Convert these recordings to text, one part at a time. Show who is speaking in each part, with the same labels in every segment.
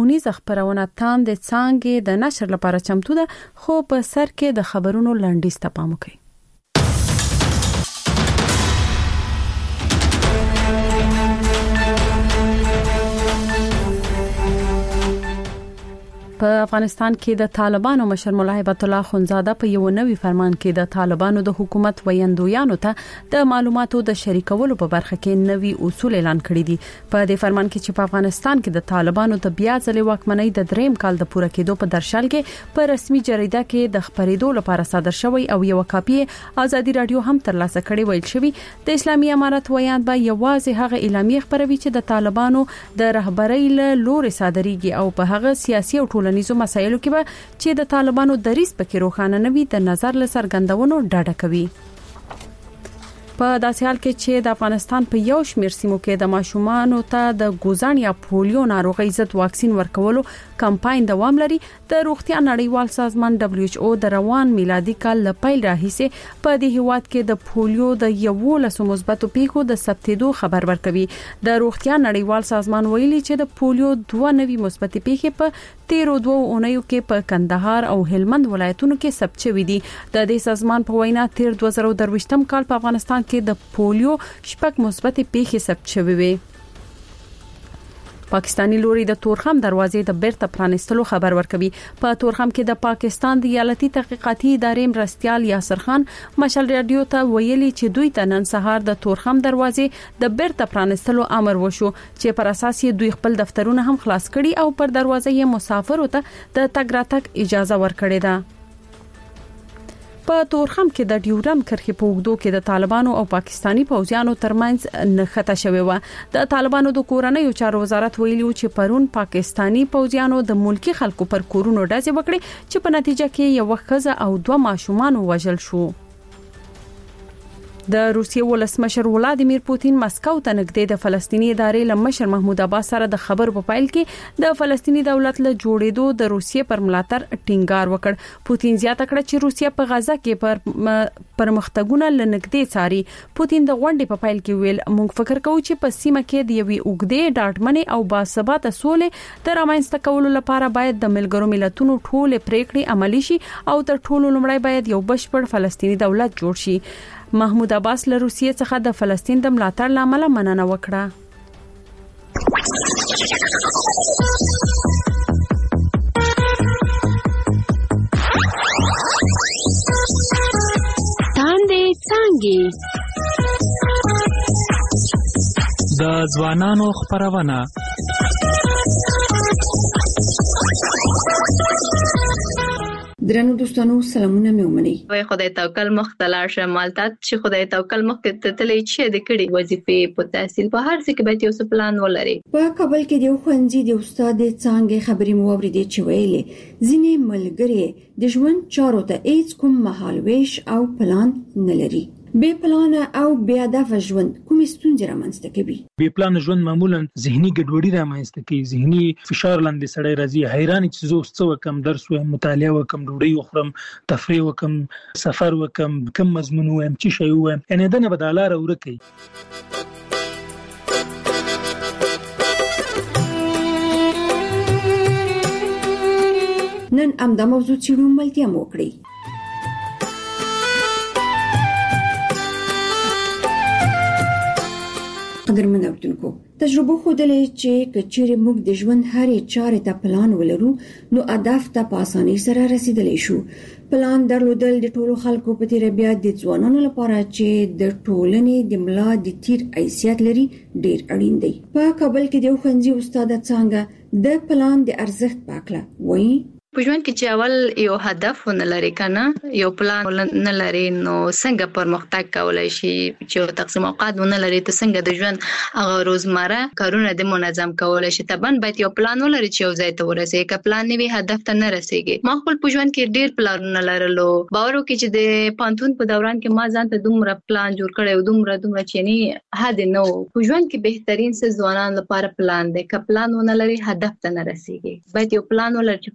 Speaker 1: اونیز خبرونه تاند څنګه د نشر لپاره چمتو ده، خو په سر کې د خبرونو لنډیز ته پام وکړئ. په افغانستان کې د طالبانو مشر مولا هیبت الله خونزاده په یو نوي فرمان کې د طالبانو د حکومت ویندویانو ته د معلوماتو د شریکولو په برخه کې نوي اصول اعلان کړي دي. په دې فرمان کې چې په افغانستان کې د طالبانو د بیا ځلې واکمنۍ د دریم کال د پوره کېدو په درشل کې په رسمي جریده کې د خبرېدو لپاره صادر شوی او یو کاپی ازادي رادیو هم ترلاسه کړي ویل شوی. د اسلامي امارت ویاند به یوازې هغه اعلامیه خبروي چې د طالبانو د رهبرۍ له لوري صادريږي او په هغه سیاسي او ټولنیزو مسایلو کې به چې د طالبانو دریځ پکې روښانه نه وي د نظر له څرګندونو ډاډه کوي. په داسې حال کې چې د افغانستان په یو شمېر سیمو کې د ماشومانو ته د ګوزن یا پولیو ناروغي ضد واکسین ورکولو کمپاین دوام لري، د روغتیا نړیوال سازمان WHO د روان میلادي کال له پیل راهیسې په دې هیواد کې د پولیو د 11 مثبتو پیښو د ثبتېدو خبر ورکوي. د روغتیا نړیوال سازمان ویلي چې د پولیو 2 نوي مثبتې پیښې په 13 اونیو کې په کندهار او هلمند ولایتونو کې ثبت شوې دي. د دې سازمان په وینا تیر 2023 کال په افغانستان کې د پولیو 6 مثبتې پیښې ثبت شوې وي. پاکستانی لوري د تورخم دروازې د بیرته پرانستلو خبر ورکوي. په تورخم کې د پاکستان د ایالتي تحقیقاتي ادارې مرستيال یاسر خان مشال رادیو ته ویلي چې دوی ته نن سهار د تورخم دروازې د بیرته پرانستلو امر وشو چې پر اساس یې دوی خپل دفترونه هم خلاص کړي او پر دروازه یې مسافرو ته د تګ راتګ اجازه ورکړې ده. په تورخم کې د ډیورم کرښې په وګړو کې د طالبانو او پاکستانی پوځیانو ترمنځ نښته شوې و. د طالبانو د کورنیو چارو وزارت ویلي چې پرون پاکستانی پوځیانو د ملکی خلکو پر کورونو ډزې وکړې چې په نتیجه کې یو ښځه او 2 ماشومان وژل شو. د روسیې ولسمشر ولادیمیر پوتین مسکو ته نږدې د فلسطینی ادارې له مشر محمود عباس سره د خبرو په پایل کې د فلسطینی دولت له جوړېدو د روسیې پر ملاتړ ټینګار وکړ. پوتین زیاته کړه چې روسیه په غزه کې پرمختګونه لنږدې څاري. پوتین د غونډې په پایل کې ویل موږ فکر کوو چې په سیمه کې د یوې اوږدې ډاډمنې او باثباته سولې د رامنځته کولو لپاره باید د ملګرو ملتونو ټولې پریکړې عملي شي او تر ټولو لومړی باید یو بشپړ فلسطینی دولت جوړ شي. محمود عباس له روسیې څخه د فلسطین د ملاتړ لامل مننه وکړه.
Speaker 2: تاندې څنګه
Speaker 3: د ځوانانو خبرونه
Speaker 4: درنو دوستانو سلامونه مې ومني.
Speaker 5: وای خدای توکل مختلار شمالتات چې خدای توکل مخ ته تلې چې د کړي وظیفه په تحصیل په هر څه کې به یو پلان ولري. په
Speaker 4: کابل کې د خوندې د استاد څنګه خبرې موریدې چې ویلې ځینې ملګری د ژوند چارو ته هیڅ کوم مهالويش او پلان نه لري. بے پلان او بے هدف ژوند کوم ستونزې رامنځته کوي؟
Speaker 3: بے پلان ژوند معمولا ذهني ګډوډي رامنځته کوي، ذهني فشار لاندې سړی راځي، حیران چې زه څه وکم، درس وایم، مطالعه وکم، ډوډۍ وخورم، تفریح وکم، سفر وکم، کوم مضمون وایم، چې شی وایم، یعنی دنه بدالار ورکه.
Speaker 4: نن ام د موضوع چیرو ملتیا موکړي. قدرمن اوردونکو، تجربه ښودلې چې کچېرې موږ د ژوند هرې چارې ته پلان ولرو نو هدف ته په اسانۍ سره رسیدلی شو. پلان درلودل د ټولو خلکو په تیر بیا د ځوانانو لپاره چې د ټولنې د ملا د تیر حیثیت لري ډیر اړین دی. په کابل کې د خوندې استاد څنګه د پلان د ارزښت پاکله وایي.
Speaker 5: په ژوند کې چې اول یو هدف نه لري کنه، یو پلان نه لري، نو څنګه پرمختګ کولای شي؟ چې تقسیم اوقات نه لري ته څنګه د ژوند هغه روزمره کارونه د منظم کولای شي؟ طبعا باید یو پلان ولري چې یو ځای ته ورسېږي. که پلان نه وي هدف ته نه رسېږي. ما خپل په ژوند کې ډیر پلانونه لرلو. باور وکړئ چې د پانتون په دوران کې ما ځان ته دومره پلان جوړ کړی او دومره چې نه حد نه و. په ژوند کې بهترین څه ځوانان لپاره پلان دی. که پلان ونه لري هدف ته نه رسېږي. باید یو پلان ولري چې خپل هدف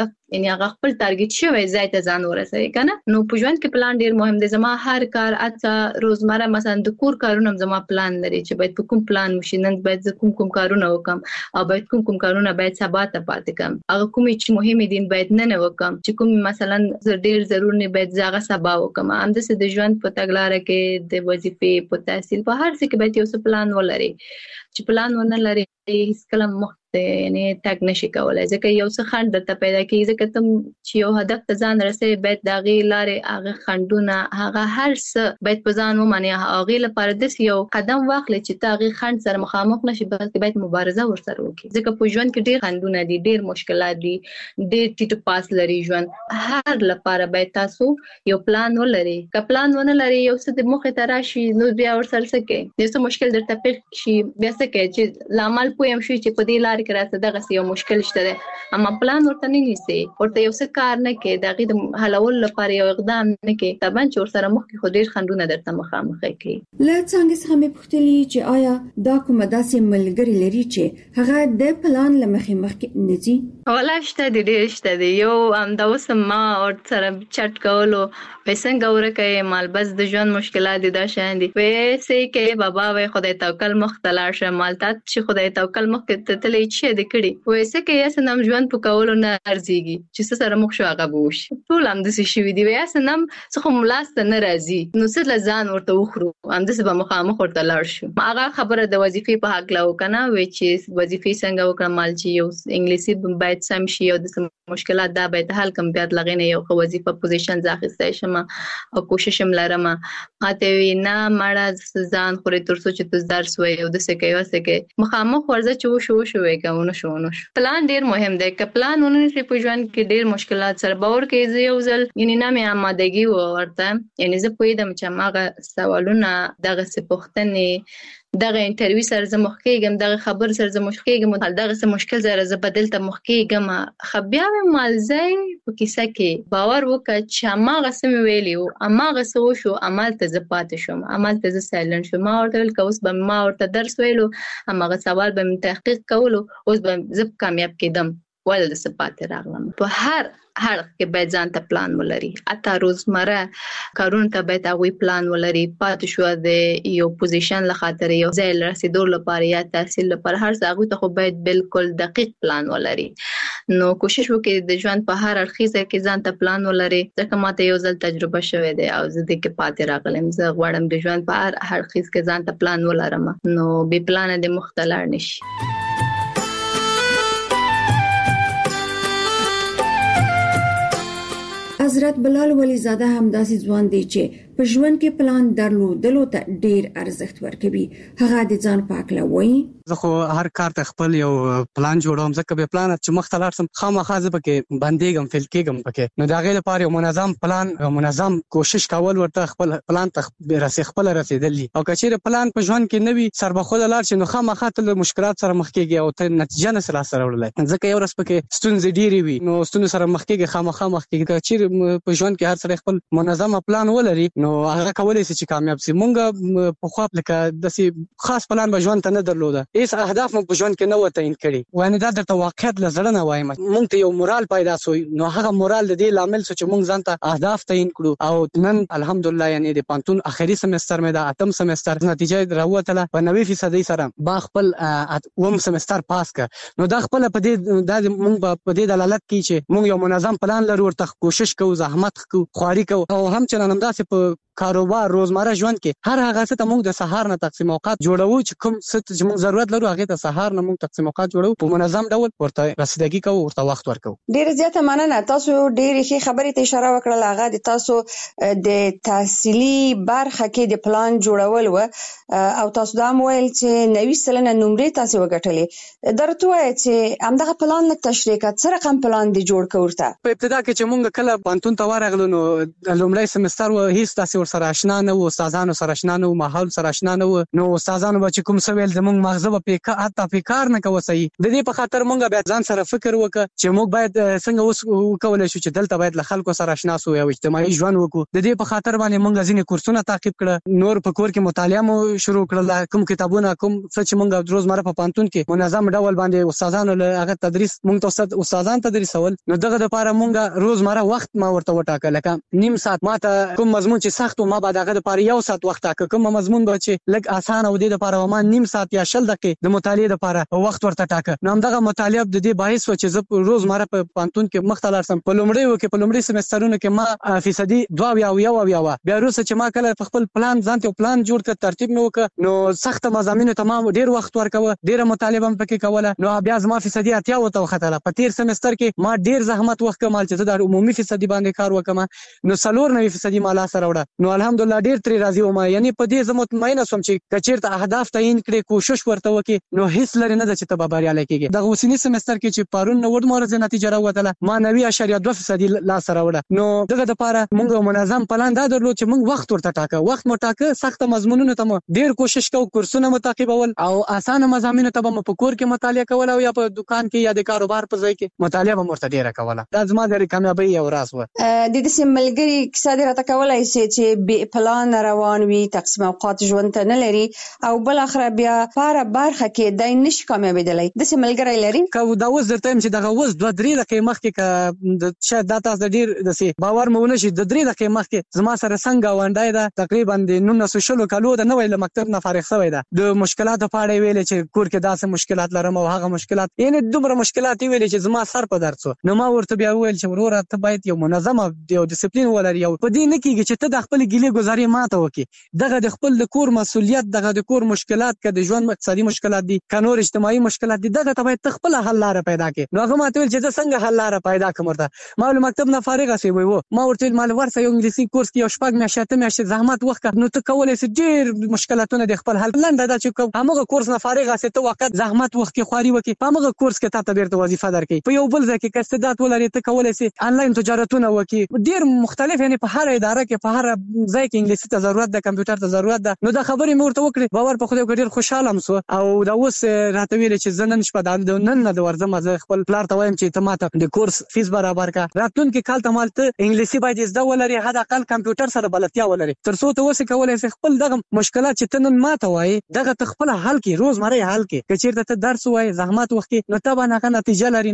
Speaker 5: هدف یعنی هغه خپل ټارګټ شوی ځای ته ځان ورسوي کنه. نو په ژوند کې پلان ډیر مهم دی. زما هر کار اته روزمره مثلا د کور کارونه زما پلان لري چې باید په کوم پلان وشي، نن باید کوم کارونه وکم او باید کوم کارونه باید سبا ته پاتې کم، هغه کوم چې مهم دي باید نن وکم، چې کوم مثلا ډیر ضروري نه باید ځاغه سبا وکم. همداسې د ژوند په تګلارې کې د وظیفې په تحصیل په هر څه کې باید یو څه پلان ولري. چې پلان ونه لري هیڅ کله مخ یعنی تک نشي کولای، ځکه یو څه خند درته پیدا کیږي. ځکه ته چې یو هدف ته ځان رسې باید د هغې لارې هغه خندونه هغه هر څه باید په ځان ومني. هغې لپاره داسې یو قدم واخلې چې ته هغې خند سره مخامخ نشي، بلکې باید مبارزه ورسره وکړي. ځکه په ژوند کې ډېر خندونه دي، ډېر مشکلات دي، ډېر ټیټ پاس لري ژوند. هر لپاره باید تاسو یو پلان ولري. که پلان ونه لري یو څه د مخې ته راشي نو بیا ورسره څه کوي، یو څه مشکل درته پیښ شي بیا څه کوي چې لامل پوه هم شي چې په دې لارې کې راته دغه یو مشکل شته دی، اما پلان ورته نه نیسي، ورته یو څه کار نه کوي، د هغې د حلولو لپاره یو اقدام نه کوي، طبعا چې ورسره مخکې خو ډېر خنډونه درته مخامخ کوي.
Speaker 4: له څنګه څخه مې پوښتلي چې آیا دا کومه داسې ملګري لري چې هغه د پلان له مخکې نه ځي؟
Speaker 5: والله شته دي، ډېر شته دي. یو همدا اوس ما ورسره چټ کولو وایي څنګه ورکوې مال بس د ژوند مشکلات دي دا شیان دي، وایي څه کوې بابا وایي خدای توکل مخ ته لاړ شه مال ته چې خدای توکل مخکې ته تللی څه دې کړي، وایي څه کوې هسې نم ژوند په کولو نه ارزېږي چې څه سره مخ شو هغه به وشي. ټول همداسې شوي دي، وایي هسې نم څه خو مو لاس ته نه راځي نو څه له ځان ورته وخورو، همداسې به مخامخ ورته لاړ شو. هغه خبره د وظیفې په هکله وکړه وایي چې وظیفې څنګه وکړم مال چې یو انګلیسي باید سم شي او د مشکلات دا باید حل کم، بیا د هغې نه یو ښه وظیفه پوزیشن زه اخیستی شم او کوشش هم لرم. ماته وایي نه مړه ځان خورې تر څو چې ته درس وایي او داسې کوې واسې کوې، مخامخ ورځه چې وشو وایي که ونه شو ونه شو. پلان ډېر مهم دی، که پلان ونه نیسې په ژوند کې ډېر مشکلات سره باور کوي. زه یو ځل یعنې نه مې آمادګي وه ورته، یعنې زه پوهېدم چې هماغه سوالونه دغسې پوښتنې دغه انټرویو سره زه مخ کېږم، دغه خبر سره زه مخ کېږم، دغسې مشکل سره زه به دلته مخ کېږم. خو بیا مې مالځی په کیسه کې باور وکړه چې هماغسې مې ویلي وو، هماغسې وشو، همالته زه پاتې شوم، همالته زه سایلنټ شوم. ما ورته ویل که اوس به ما ورته درس ویلو، هماغه سوال به مې تحقیق کولو، اوس به زه کامیاب کېدم، ولې داسې پاتې راغلم. په هر هر کې باید ځان ته پلان ولري، حتی روزمره کارونو ته باید هغوی پلان ولري. پاتې شوه د یو پوزیشن له خاطر یو ځای رسېدو لپاره یا تحصیل لپاره هر څه هغوی ته خو باید بالکل دقیق پلان ولري. نو کوشش وکړئ د ژوند په هر اړخیزه کې ځان ته پلان ولري، ځکه ماته یو ځل تجربه شوې دی او زه دې کې پاتې راغلم. زه غواړم د ژوند په هر اړخیز کې ځان ته پلان ولرم، نو بې پلانه دې مخ ته لاړ نشي.
Speaker 4: حضرت بلال ولی زاده هم داسې ځوان دی چې په ژوند کې پلان درلودلو ته ډیر ارزښت ورکوي. هغه د ځان په اړه وایي
Speaker 6: زه خو هر کار ته خپل یو پلان جوړوم، ځکه به پلان چې مخ ته لاړ سم خامخا زه پکې بندېږم، فیل کېږم پکې. نو د هغې لپاره یو منظم پلان، منظم کوشش کول ورته خپل پلان ته خپله رسېدل دي. او که چېرې پلان په ژوند کې نه وي سربخوده لاړ شي نو خامخا ته له مشکلات سره مخ کېږي او ته نتیجه نه سې لاسته راوړلی، ځکه یو ورځ پکې ستونزې ډېرې وي نو ستونزو سره مخ کېږي، خامخا مخ کېږي. که چېرې په ژوند کې هر سړی خپل منظمه پلان ولري نو هغه کولی شي چې کامیاب شي. مونږ پخوا لکه داسې خاص پلان به ژوند ته نه درلوده، هېڅ اهداف مو په ژوند کې نه وه تعین کړي. یعنې دا درته واقعیت له زړه نه وایم، مونږ ته یو مورال پیدا سوی، نو هغه مورال د دې لامل شو چې مونږ ځان ته اهداف تعین کړو. او نن الحمدلله یعنې د پوهنتون آخري سمستر مې د 8م سمستر نتیجه راووتله په 90% سره ما خپل 8م سمستر پاس کړ. نو دا خپله په دې دا مونږ به په دې دلالت کوي چې مونږ یو منظم پلان لرو، ورته کوشش کوو، زحمت کوو، خواري کوو. او همچنان همداسې په کاروبار روزمره ژوند کې هر هغه څه ته موږ د سهار نه تقسیم اوقات جوړوو چې کوم څه چې موږ ضرورت لرو هغې ته سهار نه موږ تقسیم اوقات جوړوو، په منظم ډول ورته رسیدګي کوو، ورته وخت ورکوو.
Speaker 7: ډېره زیاته مننه. تاسو ډېرې ښې خبرې ته اشاره وکړله. هغه د تاسو د تحصیلي برخه کې د پلان جوړول و او تاسو دا هم ویل چې 90% نمرې تاسې وګټلې. دا راته ووایه چې همدغه پلان لږ تشریح کړه، څه رقم پلان دې جوړ کړ ورته؟
Speaker 6: په ابتدا کې چې موږ کله پوهنتون ته ورغلو نو لومړی سمستر و، هېڅ داسې ور سره آشنا نه وو، استادانو سره آشنا نه وو، ماحول سره آشنا نه وو. نو استادانو به چې کوم څه ویل زموږ مغزه به حتی په کار نه کوي صحیح. د دې په خاطر موږ بیا ځان سره فکر وکړ چې موږ باید څنګه وکولای شو چې دلته باید له خلکو سره آشنا سو او اجتماعي ژوند وکړو. د دې په خاطر باندې موږ ځینې کورسونه تعقیب کړه، نور په کور کې مطالعه مو شروع کړل، کوم کتابونه کوم څه چې موږ روزمره په پانتون کې منظم ډول باندې استادانو له هغه تدریس موږ استادان تدریسول. نو دغه لپاره موږ روزمره وخت ما ورته وټاکل، لکه نیم ساعت ماته کوم مضمون چې سخت ما بعد هغه لپاره یو ساعت وخت ټاکه، کوم مضمون به چې لږ اسانه و دې لپاره ما نیم ساعت یا 60 دقیقې د مطالعې لپاره وخت ورته ټاکه. نو همدغه مطالعه د دې باعث و چې زه روزمره په پانتون کې مخ ته لاړم. په لومړي سمسترونو کې ما فیصدي 2 یا بیا وروسته چې ما کله په خپل پلان ځانته پلان جوړ کړ، ترتیب مې وکړ، نو سخت مضامین تمام ډیر وخت ورکوه، ډیره مطالعه هم پکې کوله. نو بیا زما فیصدي 80 وته وختله. په تیر سمستر کې ما ډیر زحمت وخت کمال چې د عمومي فیصدي باندې کار وکم، نو 94% ما لا سره وړه. نو الحمدلله ډیر تری راضي وم، یعنی په دې زه مطمئنه سوم چې کچیرته اهداف تعیین کړي، کوشش ورته وکړي، نو هیڅ لري نه چې ته به بریالی کېږي. د اوسنی سمستر کې چې پرون نو ورته مورزه نتیجه راوتله، ما 90.2% لا سره وړه. نو دغه لپاره موږ منظم پلان دا درلود چې موږ وخت ورته ټاکه، وخت مو ټاکه، سخت مضمونونو ته ډیر کوشش کوو، کورسونه متعقبول او اسانه مضامین ته به په کور کې مطالعه کول او یا په دکان کې یا د کاروبار په ځای کې مطالعه به مرته ډیره کوله. دا زما د کامیابی یو راز و.
Speaker 7: د دې ملګری کیسه دې راته کولای شي چې بې پلان روان وي، تقسیم اوقات ژوند ته نه لري او بل اخر بیا پاره برخه کې دای نشي کامیابیدلی. د دې ملګری لري
Speaker 6: که دا اوس درته چې دغه اوس 2-3 دقیقې مخکې شاید دا تاسو ډیر د باور مو نشي، د 3 دقیقې مخکې زما سره څنګه ونډای ده، تقریبا د 1960 کالو د نوې له مکتب نه فارغ شوی ده. د مشکلاتو په اړه ویل چې کور کې داسې مشکلات لرم او هغه مشکلات، یعنی دومره مشکلات ویل چې زما سر په درد شو. نو ما ورته بیا ویل چې وروره ته باید یو منظم او ډیسپلین ولري، او په دې نه کېږي چې ته د خپل ګیلې گزارې ماته وکړي. دغه د خپل د کور مسؤلیت، دغه د کور مشکلات، که د ژوند اقتصادي مشکلات دي، که نور اجتماعي مشکلات دي، دغه ته باید ته خپل حل لاره پیدا کړې. نو هغه ماته ویل چې زه څنګه حل لاره پیدا کړم. ورته ما له مکتب نه فارغه شوی و، ما ورته ویل مال ورسه یو انګلیسي کورس کې یو 6 میاشتې زحمت وکړه، نو ته کولای شې ډېر مشکلاتونه د خپل حل لنډه ده چې هغه کورس نه فارغه شې، ته وخت زحمت وخت کې خواري وکړي، په هغه کورس کې تاسو بیرته وظیفه درکړي. په یو بل ځای کې استعداد ولري، ته کولای شې انلاین تجارتونه وکړي، ډېر مختلف، یعنی په هر اداره کې په هر ځای کې انګلیسي ته ضرورت ده، کمپیوټر ته ضرورت ده. نو دا خبرې مې ورته وکړې، باور په خدای ډېر خوشاله ام سو. او دا اوس راته ویل چې زه نن شپه نن نه د ورځم، زه خپل پلار ته وایم چې ته ماته د کورس فیس برابر کا، راتلونکي کال ته مال ته انګلیسي باید زده ولري، حد اقل کمپیوټر سره بلدتیا ولري، تر څو ته وسه کولای شې خپل دغه مشکلات چې ته نن ماته وایي دغه ته خپل حل کې، روزمره حل کې. کچیرته ته درس وایي، زحمت وکړي، نو ته به هغه نتیجه لري.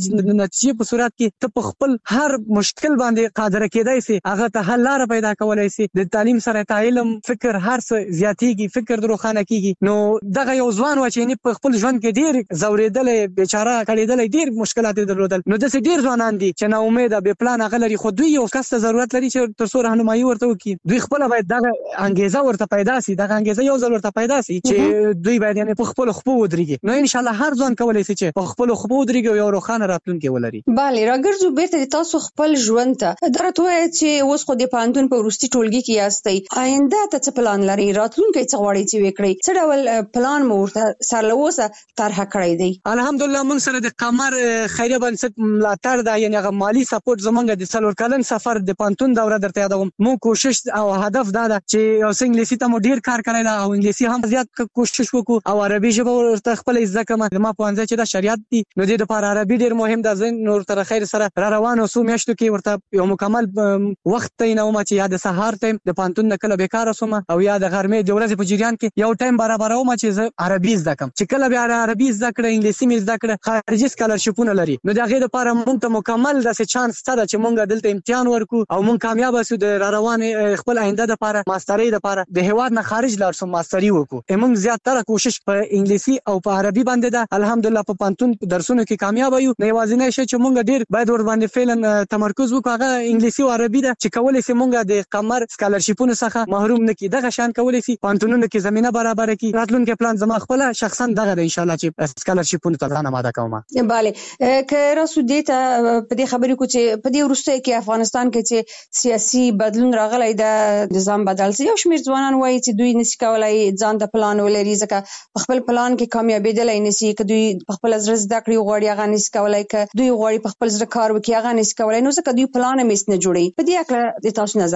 Speaker 6: نتیجه په صورت کې ته په خپل هر مشکل باندې قادر کېدای شي، هغه ته حل لاره پیدا کولای شي. د تعلیم سره علم، فکر، هر څه زیاتېږي، فکر روښانه کیږي. نو دغه یو ځوان و چې په خپل ژوند کې ډېر زورېدلې، بیچاره کړېدلې، ډېر مشکلات یې درلودل. نو داسې ډېر ځوانان دي چې نا امیده، بې پلانه غلري، خو دوی یو کس ته ضرورت لري چې تر څو راهنمایي ورته وکړي. دوی خپل باید دغه انګیزه ورته پیدا شي، دغه انګیزه یو ځل ورته پیدا شي چې دوی باید یعنی په خپل خپل ودرېږي. نو ان شاء الله هر ځوان کولای شي چې په خپل خپل ودرېږي او یو روښانه راتلونکی ولري.
Speaker 7: bale راګرځو بیرته تاسو خپل ژوند ته درته وایي چې اوس خو د پانتون په وروستي ټولګي کې یاستئ، آینده ته څه پلان لري، راتلونکی څه غواړئ چې وکړئ، څه ډول پلان مو ورته سرلوسه طرح کړی دی؟
Speaker 6: الحمدلله موږ سره د قمر خیریه بنسټ ملاتړ ده، یعنی هغه مالی سپورټ زمونږ د 4 کلن سفر د پانتون دوره درته یادوم. مو کوشش او هدف دا ده چې اوس انګلیسي ته مو ډیر کار کړی ده او انګلیسي هم زیات کوشش وکړو او عربي ژبه ورته خپل زده کړم. ما په انځ چې دا شریعت دي، نو د لپاره عربي ډیر مهم ده. زه نور تر خیر سره را روان اوسم، میاشتو کې ورته یو مکمل وخت تینوم چې یا د سهار ټایم د پانتون نه کله بیکاره سوم او یا د غرمې د ورځې په جریان کې یو ټایم برابروم چې زه عربي زده کړم. چې کله بیا عربي زده کړم، انګلیسي مې زده کړم، خارجي سکالرشپونه لري، نو د هغې لپاره موږ ته مکمل داسې چانس شته چې موږ دلته امتحان ورکو او موږ کامیاب شو د را روان خپل آینده لپاره، ماسترۍ لپاره د هیواد نه خارج لاړ شو، ماستري وکړو. موږ زیاتره کوشش په انګلیسي او په عربي باندې ده. الحمدلله په پانتون درسونو کې کامیاب یو. نه یوازینی شی چې موږ ډیر باید ور باندې فعلا تمرکز وکړو هغه انګلیسي او عربي ده، چې کولای شي موږ د قمر سکالرشپونو څخه محروم نه کړي. دغه شان کولای شي پانتونونو کې زمينه برابر کړي. راتلونکي پلان زما خپل شخصا دغه ده ان شاء الله چې سکالرشپونو ته ځان آماده کوم.
Speaker 7: bale که راسو دیتا په دې خبرې کو چې په دې وروسته کې افغانستان کې چې سیاسي بدلون راغلی د نظام بدل سي، یو شمېر ځوانان وایي چې دوی نشي کولای ځان د پلان ولري، ځکه خپل پلان کې کامیابېدلی نشي. که دوی خپل زړه زده کړې غواړي هغه نشي کولای، که دوی غواړي خپل زړه کار وکړي هغه نشي کولای، نو ځکه دوی پلان هم هیڅ نه جوړوي. په دې اړه د تاسو نظر څه ده؟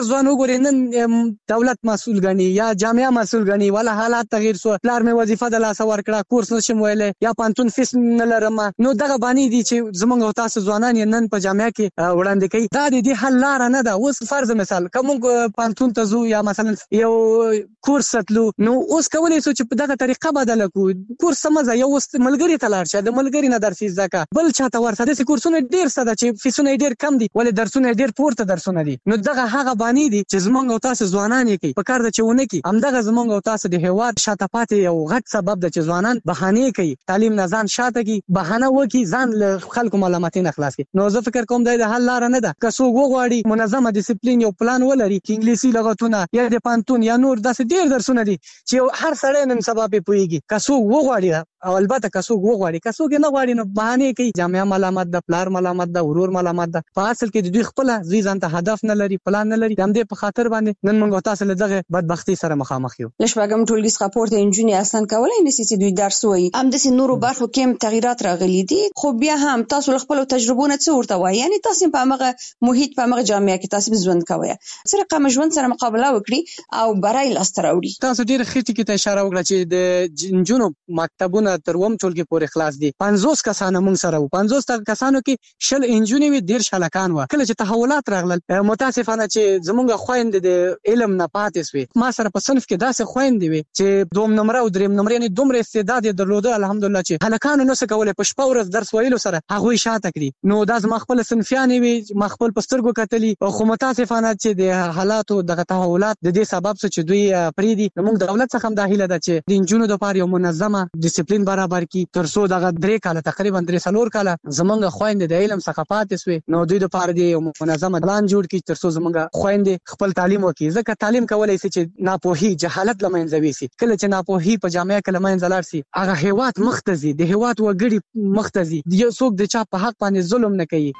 Speaker 6: ماته ځوان وګوري نن دولت مسؤل غني یا جامعه مسؤل غني ولا حالات تغییر سو پلار مې وظیفه د لاس ورکړه کورس نشم ویلې یا پانتون فیس نه لرم نو دغه باندې دي چې زمونږ تاسو ځوانان نن په جامعه کې وړاندې کوي دا د حل لار نه ده. اوس فرض مثال کوم پانتون ته زو یا مثلا یو کورس تلو نو اوس کولای شو چې په دغه طریقه بدل کو کورس سمزه یو ملګری ته لاړ شه د ملګری نه درس زده بل چاته ورته د کورسونه ډیر ساده چې فیسونه ډیر کم دي ولې درسونه ډیر پورته درسونه دي نو دغه هغه باندې دي چې زمونږ تاسو ځوانان یې کوي په کار د چونه کې همدغه زمونږ تاسو د هواد شاته پاتې یو غټ سبب د چې ځوانان بهانه کوي تعلیم نه ځان شاته کی بهانه وکي ځان له خلکو معلوماتي نه خلاص کی نو زه فکر کوم دا د حل لار نه ده که څوک وغواړي منظمه ډیسپلین یو پلان ولري چې انګلیسي لغتونه یا د پانتون یا نور داسې ډیر درسونه دي چې هر سړی نن سبا په پويږي که څوک وغواړي او البته که څوک وغواړي که څوک نه غواړي نو بهانه کوي جامعه ملامت ده پلار ملامت ده ورور ملامت ده په اصل کې د دوی خپل ځي ځان ته هدف نه لري پلان نه لري هم دې په خاطر باندې نن موږ تاسو له دغه بدبختی سره مخامخ یو
Speaker 7: لښبګم ټولګي سپورت انجینر اصلا کولای نشي چې دوی درس وایي هم د نورو برخو کې تغیرات راغلي دي خو بیا هم تاسو خپل تجربو نه څه ورته وایي یعنی تاسو په هغه محیط په هغه جامعه کې تاسو ژوند کوي سره کوم ژوند سره مقابله وکړي او برای لاستر راوړي
Speaker 6: تاسو ډیر خېټه کې ته اشاره وکړه چې د جنونو مکتبونه تر وم ټولګي پورې خلاص دي 50 کسان موږ سره وو 50 کسانو کې شل انجونی وی ډیر شلکان و کله چې تحولات راغلل متاسفانه چې زمونږ خويند د علم نه پاتې سوي ما سره په صنف کې داسې خويند وي چې دوم نمبر او دریم نمبر یعنی دومره استعداد درلوده الحمدلله چې هلکانو نو څه کولای په شپه ورځ درس ویلو سره هغه شاته کړی نو دا زما خپل صنفیان وي ما خپل پسترګو کتلی او خو متاسفانه چې د حالاتو دغه تحولات د دې سبب چې دوی پریدي موږ دولت څخه هم داخله ده چې د انجونو د پاره یو منظمه ډیسپلین برابر کی ترڅو دغه 3 کال تقریبا 3 کال زمونږ خويند د علم څخه پاتې سوي نو دوی د پاره دی یو منظمه پلان جوړ کی ترڅو زمونږ خويند خپل تعلیم وکړي ځکه تعلیم کولای شي چې ناپوهي جهالت لمنځه وي کله چې ناپوهي په جامعه کې لمنځه لاړ شي هغه هیواد مختزي د هیواد وګړي مختزي یو څوک د چا په حق باندې ظلم نه کوي.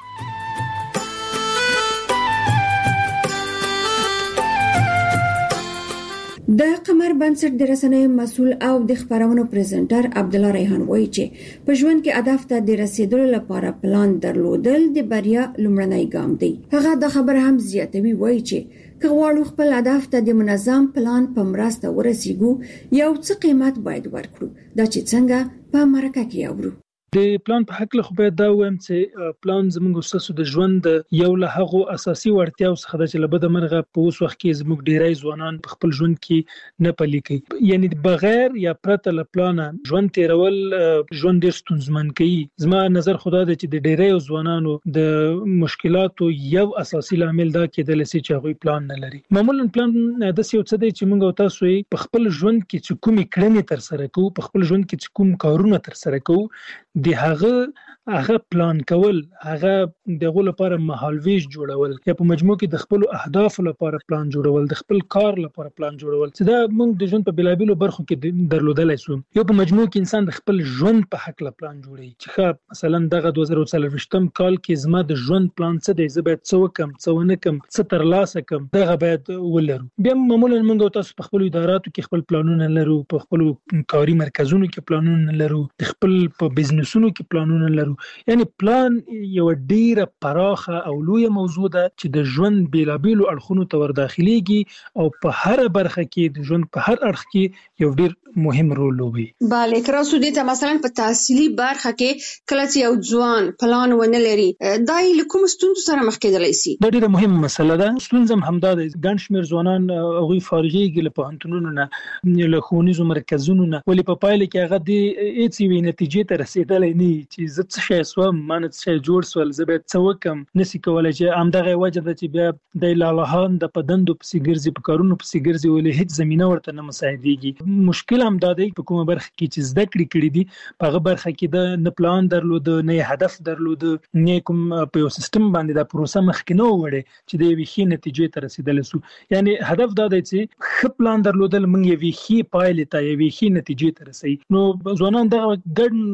Speaker 4: د قمر بنسټ د رسنۍ مسؤل او د خبرونو پریزنټر عبد الله ریحان وایي چې په ژوند کې هدف ته د رسیدلو لپاره پلان درلودل د بریا لومړنی ګام دی. هغه د خبر هم زیاتوي وایي چې که غواړو خپل هدف ته د منظم پلان په مرسته ورسیږو یو څه قیمت باید ورکړو دا چې څنګه په مرکه کې اورو.
Speaker 3: د پلان په حق له خو باید دا وایم چې پلان زموږ وساسو د ژوند یو له هغه اساسي وړتیاو څخه د چې لبد مرغه په اوس وخت کې زموږ ډیری ځوانان په خپل ژوند کې نه پلي کوي یعنی بغیر یا پرته له پلان ژوند تیرول ژوند ډیر ستونزمن کوي. زما نظر خدا د چې د ډیری ځوانانو د مشکلاتو یو اساسي عامل دا کېدل چې هغه پلان نه لري. معمولا پلان د څه څه دی چې موږ تاسو په خپل ژوند کې چې کومې کړنې تر سره کوو په خپل ژوند کې چې کوم کارونه تر سره کوو د هغه پلان کول هغه دغه لپاره مهالويش جوړول یا په مجموع کې د خپل اهداف لپاره پلان جوړول د خپل کار لپاره پلان جوړول چې دا موږ د ژوند په بلابلو برخو کې درلودلای شو. یو په مجموع کې انسان د خپل ژوند په حق له پلان جوړي چې مثلا دغه 2023م کال کې زما د ژوند پلان څه دی زه باید څه وکم څه ونه کم څه ترلاسه کم دغه باید ولرو. بیا معمولا موږ تاسو په خپل اداراتو کې خپل پلانونه لرو په خپل کاري مرکزونو کې پلانونه لرو خپل په بزنسونو کې پلانونه لرو یعنی پلان یو ډیره پراخه او لویه موضوع ده چې د ژوند بیلابیلو اړخونو ته ورداخليږي او په هر برخه کې د ژوند په هر اړخ کې یو ډیر مهم رول لوبي.
Speaker 7: bale کراسو دې ته مثلا په تحصیلي برخه کې کله چې یو ځوان پلان ونه لري دای کوم ستونزو سره مخ کېدلی شي.
Speaker 3: دا ډیره مهمه مسله ده. ستونزم همدا ده ګڼ شمېر ځوانان هغوی فارغېږي له پوهنتونونو نه له ښوونیزو مرکزونو نه ولې په پایله کې هغه د هیڅ یوې نتیجې ته رسېدلی نه چې زه څه شی سوم ما نه څه شی جوړ سول زه باید څه وکم نسي کولی چې همدغه وجه ده چې بیا د لالهان د په دندو پسې ګرځي په کارونو پسې ګرځي ولې هیڅ زمینه ورته نه مساعدېږي. مشکل همدا دی په کومه برخه کې چې زده کړې کړي دي په هغه برخه کې د نه پلان درلوده نه هدف درلوده نه کوم په یو سیستم باندې د پروسه مخکې نه وړي چې د یوې ښې نتیجې ته رسېدلی سو. یعنی هدف دا دی چې ښه پلان درلودل موږ یوې ښې پایلې ته یوې ښې نتیجې ته رسوي. نو ځوانان دغه ګڼ شمېر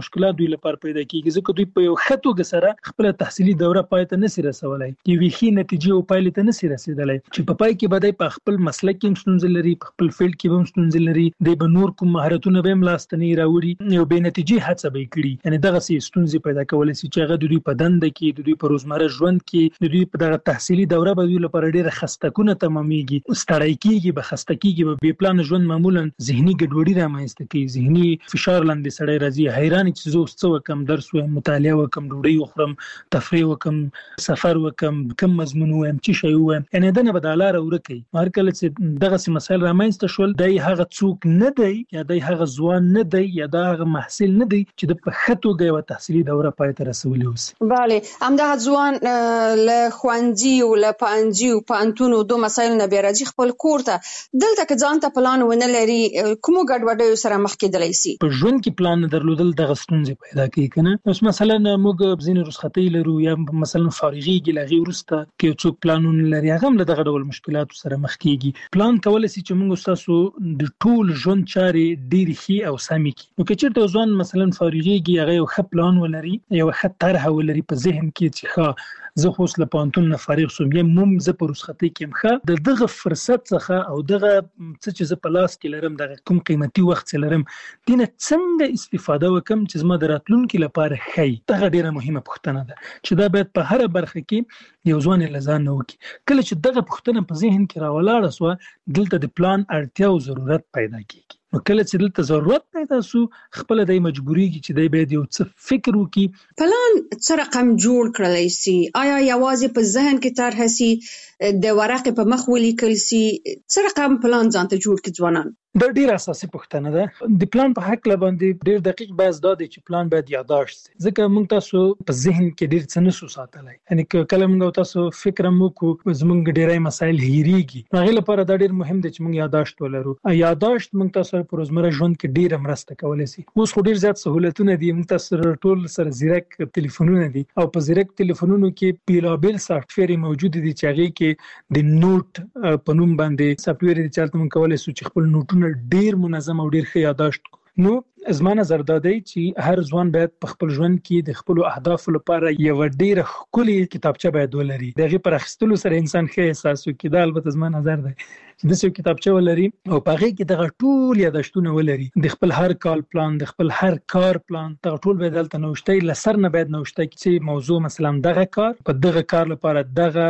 Speaker 3: مشکلات دوی لپاره پیدا کیږي ځکه دوی په یو خطوګه سره خپل تحصیلي دوره پای ته نسی رسولای یوه ښه نتیجه او پایله ته نسی رسیدلای چې په پای کې بدای په خپل مسلک کې ستونزې لري په خپل فیلډ کې هم ستونزې لري د بنور کوم مهارتونه به ملاستنی راوړي یو به نتیجه هڅه به کړي یعنی دغه سي ستونزې پیدا کول شي چې هغه د دوی په دند کې د دوی په روزمره ژوند کې د دوی په دغه تحصیلي دوره به دوی لپاره ډېر خستګونه تمامېږي ستړی کیږي به خسته کیږي به پلان ژوند معمولا ذهني ګډوډي رامنځته کوي ذهني فشار لاندې سړی راځي حیران چې زه څه وکم درس وایم مطالعه وکم ډوډۍ وخورم تفریح وکم سفر وکم کم مضمون وایم چې شی وایم یعنی دنه بدلاره ورکی هر کله چې دغه سم مسایل رامنځته شول دای هغه څوک نه دی یا دای هغه ځوان نه دی یا دغه محصل نه دی چې د پخټو غو تحصیلي دوره پای ته رسولي اوسي
Speaker 7: bale همدغه ځوان له خوندي او له پانجي او پانتونو دوه مسایل نه بیرځي خپل کور ته دلته که ځان ته پلان ونه لري کوم ګډوډي سره مخ کېدلی شي
Speaker 3: په ژوند کې پلان درلودل دغه ستونزې پیدا کوي کنه اوس مثلا موږ ځین رخصتي لرو یا مثلا فارغي لغي ورسته کې څوک پلانونه لري هغه هم دغه ډول مشکلات سره مخ کیږي پلان کول شي چې موږ تاسو د ټول ژوند چارې ډېری ښه او سمې کی نو که چیرته ځوان مثلا فارغي هغه یو ښه پلان ولري یو ښه طرح ولري په ذهن کې چې ښه زه خو سل پانتون نه فارغ سوم یم موم زه په رخصتي کې مخه دغه فرصت څخه او دغه څه چې زه په لاس کې لرم دغه کوم قیمتي وخت لرم دینه څنګه استفاده وکم چې زما د راتلونکو لپاره خی دغه ډیره مهمه پوښتنه ده چې دا باید په هر برخه کې یو ځوان لزان نه وکي کله چې دغه پوښتنه په ذهن کې راولاړه سو دلته د پلان اړتیا او ضرورت پیدا کیږي نو کله چې دلته ضرورت پیدا سو خپل د مجبوریږي چې د به یو څه فکر وکي
Speaker 7: پلان څه رقم جوړ کړلای شي آیا یوازې په ذهن کې طرح شي د ورقې په مخ ولیکل شي څه رقم پلان ځان ته جوړ کړي ځوانان
Speaker 3: دا ډیره اساسي پوښتنه ده د پلان په حق لباندې ډیر دقیق بحث دا دی چې پلان باید یاداشت شي ځکه موږ تاسو په ذهن کې ډیر څه نسو ساتلای یعنی کله موږ تاسو فکر مو کو زموږ ډیرای مسایل هېریږي هغه لپاره دا ډیر مهم دی چې موږ یاداشت ولرو یاداشت موږ تاسو په روزمره ژوند کې ډیر مرسته کولای شي اوس خو ډیر زیات سہولتونه دي موږ تاسو ټول سره زیرک ټلیفونونه دي او په زیرک ټلیفونونو کې بیلابل سافټویر موجود دي چې هغه کې د نوٹ په نوم باندې سافټویر دي چې موږ کولای شو چې خپل نوټونه ډیر منظم او ډیر ښه یاداشت نو زما نظر دا دی چې هر ځوان باید په خپل ژوند کې د خپل اهداف لپاره یو ډیر ښکلي کتابچه باید ولري دغه پر اخیستلو سره انسان ښه احساس کوي دا البته زما نظر دی د څو کتابچه ولري او په هغه کې دغه ټول یاداشتونه ولري د خپل هر کال پلان د خپل هر کار پلان دغه ټول باید دلته نوشته لسر نه باید نوشته چې موضوع مثلا دغه کار په دغه کار لپاره دغه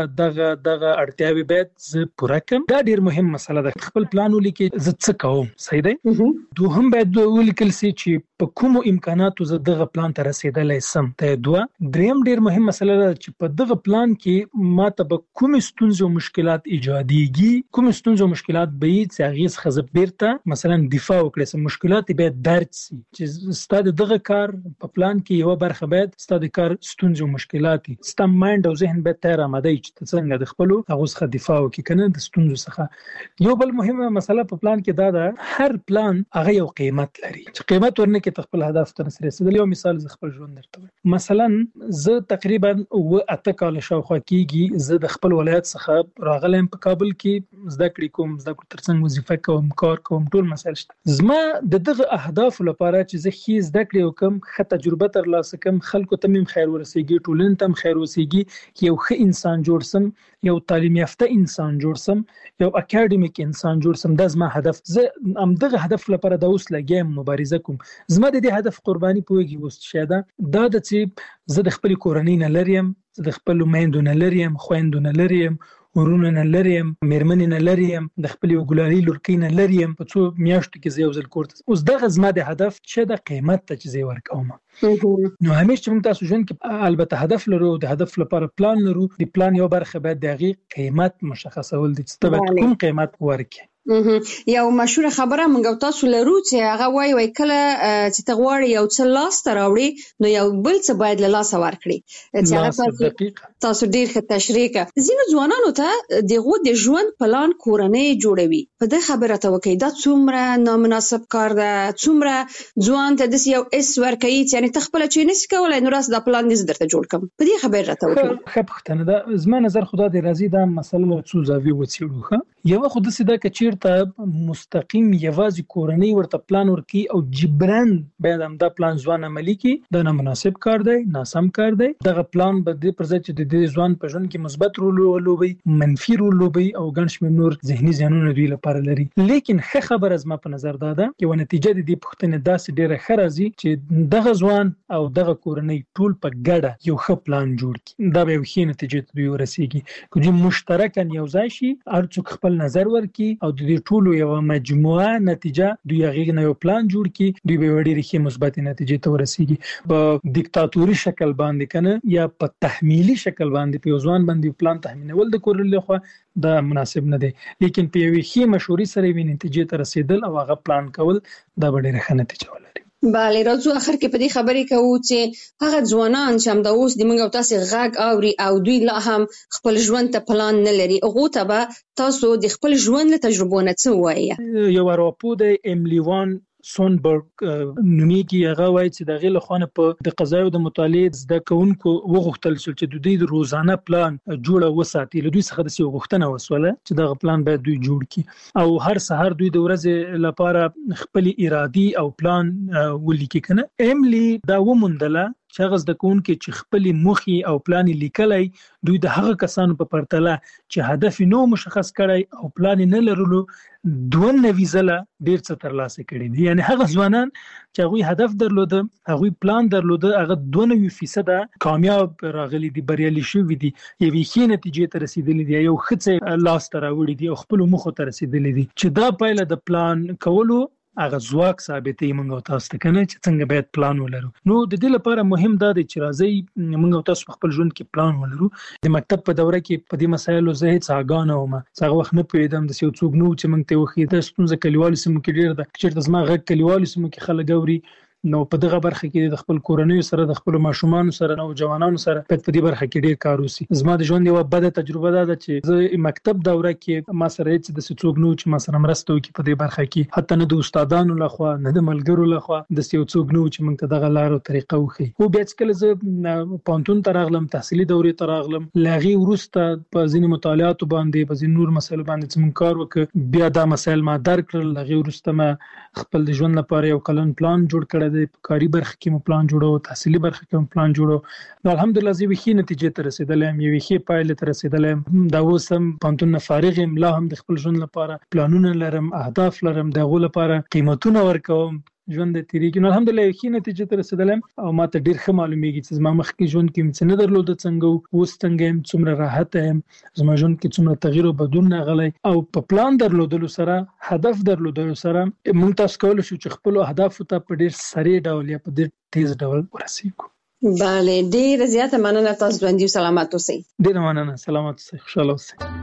Speaker 3: اړتیاوي باید پوره کړم دا ډیر مهم مسله ده خپل پلان ولیکي زه څه کوم صحیح دی دوهم باید ولیکل سي چې په کوم امکاناتو زه دغه پلان ته رسیدلای سم ته دوه دریم ډیر مهم مسله ده چې په دغه پلان کې ماته به کوم ستونزې او مشکلات ایجاديږي کوم ستونزې او مشکلات به یې چې هغه څخه زبرته مثلا دفاع وکړي سم مشکلات به درک شي چې ستاسو دغه کار په پلان کې یو برخه باید ستاسو کار ستونزې او مشکلات ستاسو مایند او ذهن به تر آماده چې څنګه د خپل هغه څخه دفاع وکړي کنه د ستونزو څخه یو بل مهمه مسله په پلان کې دا ده هر پلان هغه یو قیمت لري چې قیمت ورنه کې خپل هدف ته رسیدل یو مثال ز خپل ژوند درته مثلا زه تقریبا 8 کال شاوخوا کېږي زه د خپل ولایت څخه راغلم په کابل کې زده کړې کوم زده کړې ترڅنګ وظیفه کوم کار کوم ټول مسایل شته زما د دغه اهداف لپاره چې زه خې زده کړې کوم ښه تجربه تر لاسه کوم خلکو ته مم خیر ورسیږي ټولن تم خیر ورسیږي یو ښه انسان جوړ سم یو تعلیم یافته انسان جوړ سم یو اکیډمیک انسان جوړ سم د زما هدف زه ام دغه هدف لپاره د اوس لګیم مبارزه کوم زما د دې هدف قرباني پوهیږي وست دا د چې زه د خپل کورنۍ نه لرم زه د خپل میندو نه لرم خويندو نه لرم ورونه نه لرم مېرمنې نه لرم د خپل ګلالي لورکۍ نه لرم په څو میاشتو کې زه یو ځل کورته اوس دغه زما د هدف چې د قیمت ته چې زه ورکوم نو همیشه موږ تاسو ژوند کې البته هدف لرو د هدف لپاره پلان لرو د پلان یو برخه باید دغه قیمت مشخصول دي چې تبع کوم قیمت ورکړي
Speaker 7: یو مشهور خبره موږ تاسو لرو چې هغه وای کله چې تغواړي یو څه لاس ته راوړي نو یو بل څه باید له لاس ورکړي چې هغه تاسو ډیر ښه تشریح کړئ ځینو ځوانانو ته دغه د ژوند پلان کورنۍ جوړوي په دې خبره ته وکي دا څومره نامناسب کار ده څومره ځوان ته د یو اس ورکړي یعنی تخپل چې نس کولای نو راس د پلان دې درته جوړ کم په دې خبره ته وکي
Speaker 3: ښه پښتنه ده زما نظر خدا دې راضي دا مسله څو زاویې وڅېړو یو خو د سیده کچیرته مستقیم یوازې کورنۍ ورته پلان ورکي او جبران باید هم دا پلان ځوان عملی کی دا نه مناسب کار دی ناسم کار دی دغه پلان به د پرځ چې د ځوان په ژوند کې مثبت رول ولوبي منفي رول ولوبي او ګڼ شمېر نور ذهني زیانونه دوی لپاره لري لیکن ښه خبر از ما په نظر دا ده چې ونتیجه د دې پوښتنې داسې ډیره ښه راځي چې دغه ځوان او دغه کورنۍ ټول په ګډه یو ښه پلان جوړ کړي دا به یو ښه نتیجه ته دوی ورسیږي که دوی مشترکاً یو ځای شي هر څوک خپل نظر ورکړي او د دې ټولو یو مجموعه نتیجه دوی هغه نه یو پلان جوړ کړي دوی به ډیره ښه مثبت نتیجه ته ورسیږي په دیکتاتوري شکل باندې کنه یا په تحمیلي شکل باندې په ځوان باندې پلان تحمیلول د کورنۍ خو دا مناسب نه دی لیکن په یوې ښې مشورې سره وی نتیجې ته رسیدل او هغه پلان کول دا به ډیره ښه نتیجه ولري.
Speaker 7: بله راځو اخر کې په دې خبرې کوو چې هغه ځوانان چې هم د اوس د موږ او تاسو غږ اوري او دوی لا هم خپل ژوند ته پلان نه لري هغه ته به تاسو د خپل ژوند له تجربو نه څه وایي؟
Speaker 3: یو راپور د ایملی وان سونبرګ نومیږي هغه وایي چې د غیله خانه په د قضایي او د مطالعې زده کوونکو وغوښتل چې د دوی د روزانه پلان جوړه وساتي له دوی څخه د سی وغوښتنه وسوله چې دغه پلان باید دوی جوړ کړي او هر سحر دوی د ورځې لپاره خپل ارادي او پلان ولیکي کنه ایملی دا ومندله چې هغه زده کوونکي چې خپل مخي او پلان لیکلای دوی د هغه کسانو په پرتله چې هدف نو مشخص کړي او پلان نه لرلو دوه نویزله ډیر څه ترلاسه کړي دي یعنی هغه ځوانان چې هغه هدف درلوده هغه پلان درلوده هغه 92% کامیاب راغلي دي بریالي شوي دي یوې ښې نتیجې ته رسیدلي دي یو ښه لاس ته راوړي دي او خپل مخ ته رسیدلي دي چې دا پایله د پلان کولو هغه ځواک ثابتې موږ او تاسو ته کنه چې څنګه باید پلان ولرو نو د دې لپاره مهم دا دی چې راځي موږ او تاسو خپل ژوند کې پلان ولرو د مکتب په دوره کې په دې مسایلو زه هیڅ آګاه نه وم څنګه وخت نه پوهیدم د څو څوک نو چې موږ ته وخی د ستونزې کلیوالو سیمو کې ډیر ده چې د زما غږ کلیوالو سیمو کې خلک اوري نو په دغه برخه کې د خپل کورنۍ سره د خپل ماشومان سره او جوانانو سره په دې برخه کې ډیر کار وسی زما د ژوند یو بده تجربه ده چې زه مکتب دوره کې ما سره هیڅ د څوک نو چې ما سره مرسته وکړي په دې برخه کې حتی نه د استادانو لخوا نه د ملګرو لخوا د څوک نو چې موږ ته دغه لار او طریقه وخی او بیا چې زه پانتون ترغلم تحصیلي دورې ترغلم لاغي ورسته په ځینې مطالعات باندې په ځینې نور مسایلو باندې چې موږ کار وکړ بیا دا مسایل ما درک کړل لاغي ورسته ما خپل د ژوند لپاره یو کلن پلان جوړ کړی دی کاری برخه کې مو پلان جوړو تحصیلي برخه کې مو پلان جوړو نو الحمدلله زه وښې نتیجې ته رسیدلم یو ښې پایله ته رسیدلم دا اوسم پانتون فارغ یم لا هم د خپل ژوند لپاره پلانونه لرم اهداف لرم دغه لپاره قیمتونه ورکوم ژوند د تیریږي نو الحمدلله یو نتیجه ته رسیدلم او ماته ډیر ښه معلومیږي چې زما مخکې ژوند کې څه نه درلود څنګه اوس څنګه يم څومره راحت یم زما ژوند کې څومره تغییر او بدلون راغلی او په پلان درلودلو سره هدف درلودلو سره موږ تاسو کولای شو چې خپل اهداف ته په ډیر سریع ډول یا په ډیر تیز ډول ورسیږو
Speaker 7: بله ډیر زیاته مننه تاسو باندې سلامات اوسئ
Speaker 3: ډیر مننه سلامات اوسئ خوشاله اوسئ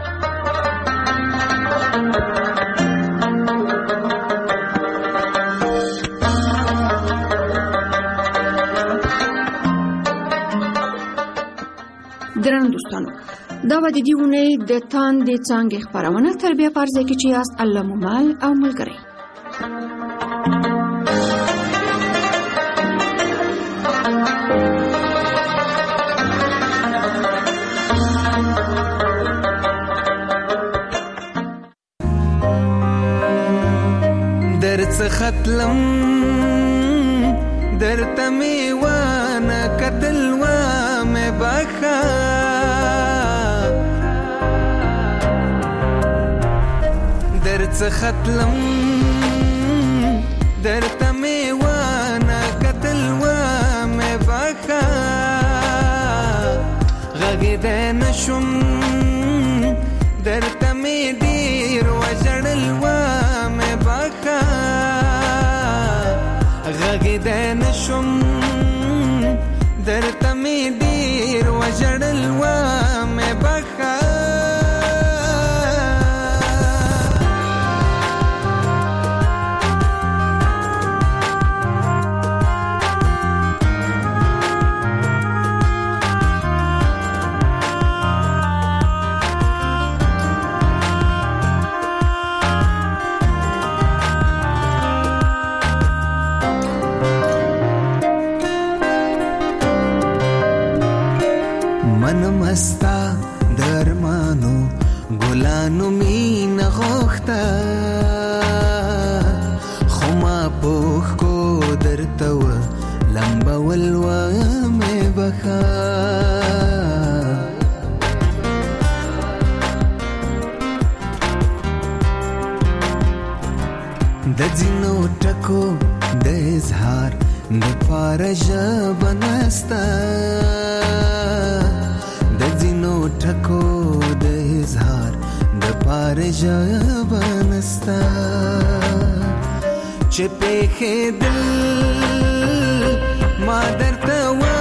Speaker 4: ګران دوستانو دا و د دې ونې د تاندې څانګې خپرونه تربیه پارځه کې چې یاست الله مومال او ملګری
Speaker 8: درڅ ختلم درته مې وانه کتل وامه بخا درڅ ختلم درته مې وانه کتل وامه بخا غږېدی نشم درته مې ډېر وژړل وامه بخا غږېدی نشم درته مې ډېر وژړل وامه بخا من مستا درمانو ګلانو می ځینو ټکو د اظهار د پاره ژبه نسته د ځینو ټکو د اظهار د پاره ژبه نسته چې پېښېدل ما درته